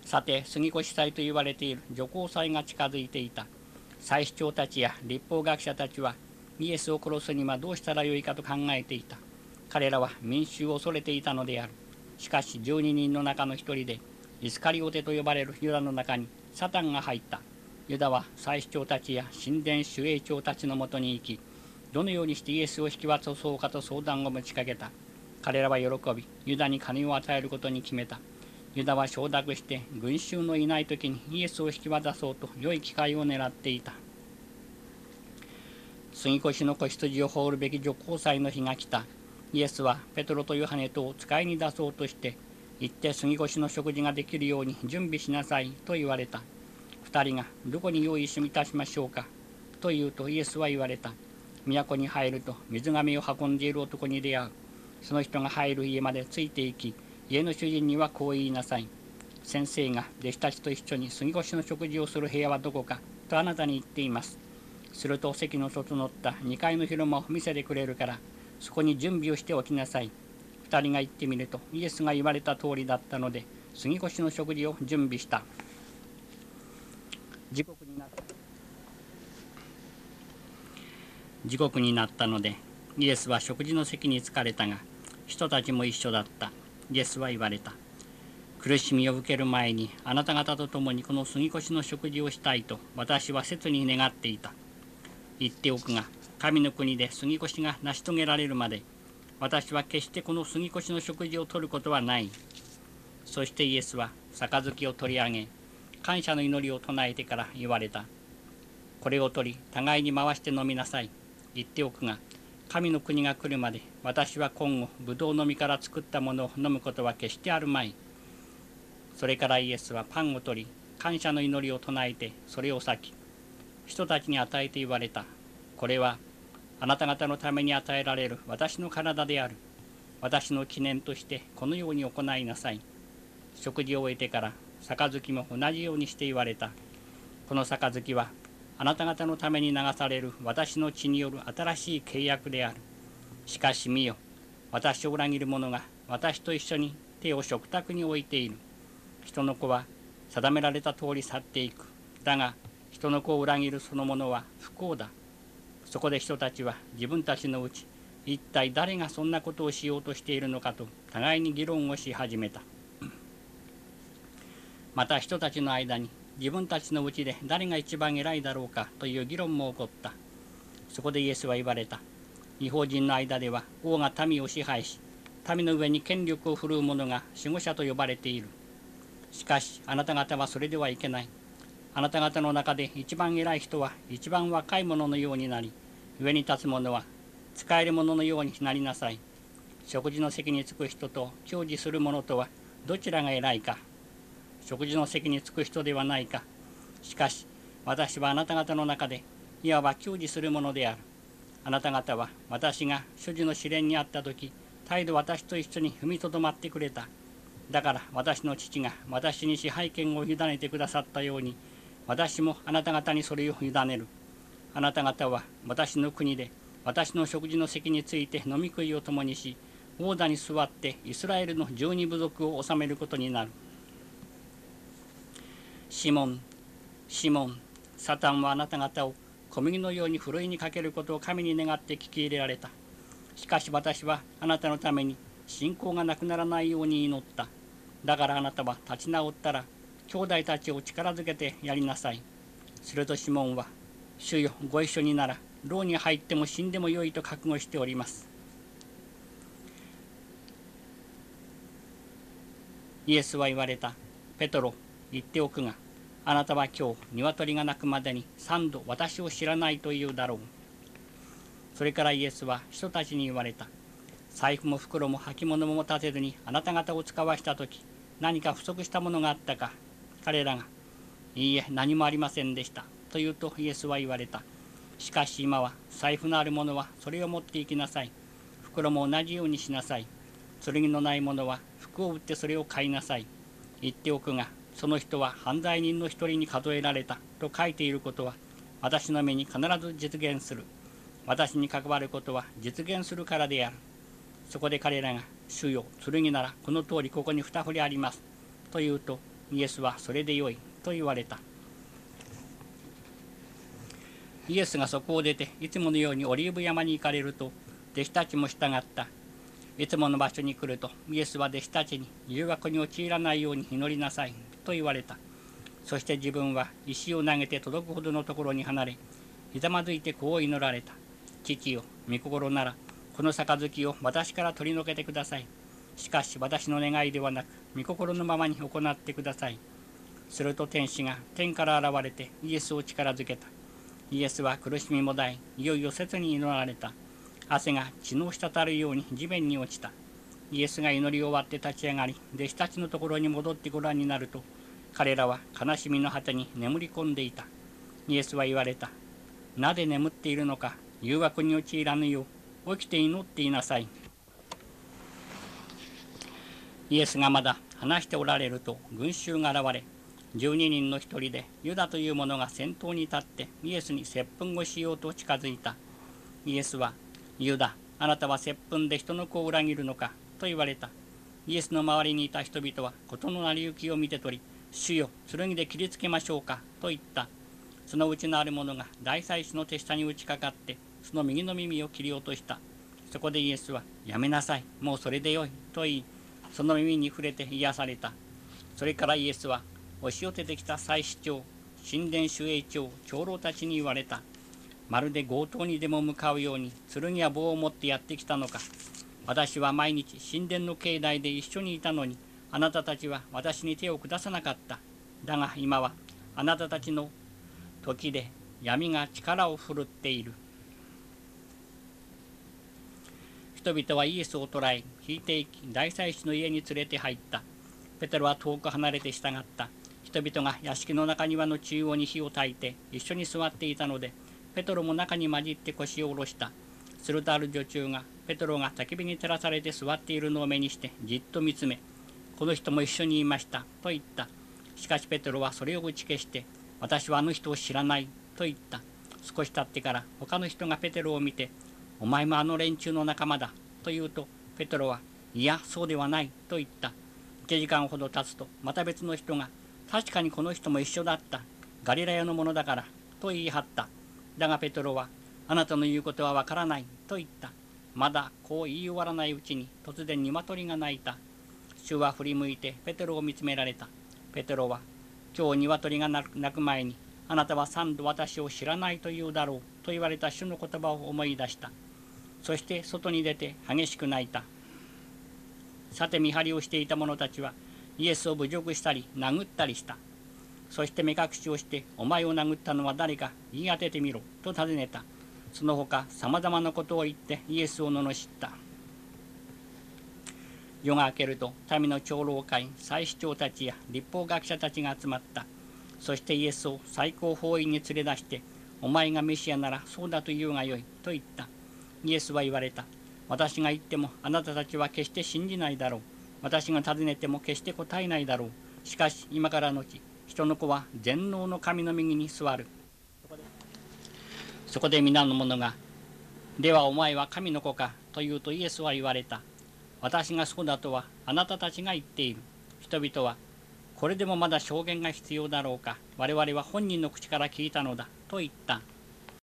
さて杉越祭と言われている女皇祭が近づいていた。祭司長たちや立法学者たちはイエスを殺すにはどうしたらよいかと考えていた。彼らは民衆を恐れていたのである。しかし12人の中の一人でイスカリオテと呼ばれるユダの中にサタンが入った。ユダは祭司長たちや神殿守衛長たちのもとに行き、どのようにしてイエスを引き渡そうかと相談を持ちかけた。彼らは喜び、ユダに金を与えることに決めた。ユダは承諾して群衆のいない時にイエスを引き渡そうと良い機会を狙っていた。杉越の子羊を放るべき女皇祭の日が来た。イエスはペトロとヨハネとを使いに出そうとして、行って杉越の食事ができるように準備しなさいと言われた。2人がどこに用意いたしましょうかと言うと、イエスは言われた。都に入ると水がめを運んでいる男に出会う。その人が入る家までついていき、家の主人にはこう言いなさい。先生が弟子たちと一緒に杉越の食事をする部屋はどこかとあなたに言っています。すると席の整った2階の広間を見せてくれるから、そこに準備をしておきなさい。2人が行ってみると、イエスが言われた通りだったので、杉越の食事を準備した。時刻になったので、イエスは食事の席に着かれたが、人たちも一緒だった。イエスは言われた。苦しみを受ける前にあなた方と共にこの杉越の食事をしたいと私は切に願っていた。言っておくが、神の国で杉越が成し遂げられるまで、私は決してこの杉越の食事をとることはない。そしてイエスは杯を取り上げ、感謝の祈りを唱えてから言われた。これを取り、互いに回して飲みなさい。言っておくが、神の国が来るまで、私は今後、ぶどうの実から作ったものを飲むことは決してあるまい。それからイエスはパンを取り、感謝の祈りを唱えて、それを裂き、人たちに与えて言われた。これは、あなた方のために与えられる私の体である。私の記念としてこのように行いなさい。食事を終えてから杯も同じようにして言われた。この杯はあなた方のために流される私の血による新しい契約である。しかし見よ、私を裏切る者が私と一緒に手を食卓に置いている。人の子は定められた通り去っていく。だが人の子を裏切るその者は不幸だ。そこで人たちは自分たちのうち、一体誰がそんなことをしようとしているのかと互いに議論をし始めた。また人たちの間に自分たちのうちで誰が一番偉いだろうかという議論も起こった。そこでイエスは言われた。異邦人の間では王が民を支配し、民の上に権力を振るう者が守護者と呼ばれている。しかしあなた方はそれではいけない。あなた方の中で一番偉い人は一番若い者のようになり、上に立つ者は使える者のようになりなさい。食事の席に着く人と教示する者とはどちらが偉いか。食事の席に着く人ではないか。しかし私はあなた方の中でいわば教示する者である。あなた方は私が主事の試練にあった時、再度私と一緒に踏みとどまってくれた。だから私の父が私に支配権を委ねてくださったように、私もあなた方にそれを委ねる。あなた方は私の国で私の食事の席について飲み食いを共にし、王座に座ってイスラエルの12部族を治めることになる。シモン、シモン、サタンはあなた方を小麦のようにふるいにかけることを神に願って聞き入れられた。しかし私はあなたのために信仰がなくならないように祈った。だからあなたは立ち直ったら、兄弟たちを力づけてやりなさい。するとシモンは、主よ、ご一緒になら、牢に入っても死んでもよいと覚悟しております。イエスは言われた。ペトロ、言っておくが、あなたは今日、鶏が鳴くまでに3度私を知らないと言うだろう。それからイエスは人たちに言われた。財布も袋も履物も持たせずにあなた方を使わしたとき、何か不足したものがあったか。彼らが、いいえ、何もありませんでした。と言うとイエスは言われた。しかし今は財布のある者はそれを持って行きなさい。袋も同じようにしなさい。剣のない者は服を売ってそれを買いなさい。言っておくが、その人は犯罪人の一人に数えられたと書いていることは、私の目に必ず実現する。私に関わることは実現するからである。そこで彼らが、主よ、剣ならこの通りここに2振りあります。と言うと、 イエスはそれでよいと言われた。イエスがそこを出ていつものようにオリーブ山に行かれると、弟子たちも従った。いつもの場所に来ると、イエスは弟子たちに誘惑に陥らないように祈りなさいと言われた。そして自分は石を投げて届くほどのところに離れ、ひざまずいてこう祈られた。父よ、御心ならこの杯を私から取り除けてください。しかし私の願いではなく、御心のままに行ってください。すると天使が天から現れてイエスを力づけた。イエスは苦しみもだい、いよいよ切に祈られた。汗が血の滴るように地面に落ちた。イエスが祈り終わって立ち上がり、弟子たちのところに戻ってご覧になると、彼らは悲しみの果てに眠り込んでいた。イエスは言われた。なぜ眠っているのか、誘惑に陥らぬよう、起きて祈っていなさい。イエスがまだ話しておられると、群衆が現れ、12人の一人でユダという者が先頭に立ってイエスに接吻をしようと近づいた。イエスは、ユダ、あなたは接吻で人の子を裏切るのかと言われた。イエスの周りにいた人々は事の成り行きを見て取り、主よ、剣で切りつけましょうかと言った。そのうちのある者が大祭司の手下に打ちかかって、その右の耳を切り落とした。そこでイエスは、やめなさい、もうそれでよいと言い、その耳に触れて癒された。それからイエスは、押し寄せてきた祭司長、神殿守衛長、長老たちに言われた。まるで強盗にでも向かうように剣や棒を持ってやってきたのか。私は毎日神殿の境内で一緒にいたのに、あなたたちは私に手を下さなかった。だが今はあなたたちの時で闇が力を振るっている。人々はイエスを捕らえ、引いていき、大祭司の家に連れて入った。ペテロは遠く離れて従った。人々が屋敷の中庭の中央に火を焚いて一緒に座っていたので、ペテロも中に混じって腰を下ろした。するとある女中がペテロが焚き火に照らされて座っているのを目にしてじっと見つめ、この人も一緒にいましたと言った。しかしペテロはそれを打ち消して、私はあの人を知らないと言った。少し経ってから他の人がペテロを見て、お前もあの連中の仲間だと言うと、ペテロは、いやそうではないと言った。1時間ほど経つとまた別の人が、確かにこの人も一緒だった、ガリラヤのものだからと言い張った。だがペテロは、あなたの言うことはわからないと言った。まだこう言い終わらないうちに突然鶏が鳴いた。主は振り向いてペテロを見つめられた。ペテロは、今日鶏が鳴く前にあなたは3度私を知らないと言うだろうと言われた主の言葉を思い出した。そして外に出て激しく泣いた。さて見張りをしていた者たちはイエスを侮辱したり殴ったりした。そして目隠しをして、お前を殴ったのは誰か言い当ててみろと尋ねた。その他さまざまなことを言ってイエスを罵った。夜が明けると民の長老会、祭司長たちや律法学者たちが集まった。そしてイエスを最高法院に連れ出して、お前がメシアならそうだと言うがよいと言った。イエスは言われた。私が言ってもあなたたちは決して信じないだろう。私が尋ねても決して答えないだろう。しかし今からのち、人の子は全能の神の右に座る。そこで皆の者が、ではお前は神の子かと言うと、イエスは言われた。私がそうだとはあなたたちが言っている。人々は、これでもまだ証言が必要だろうか。我々は本人の口から聞いたのだと言った。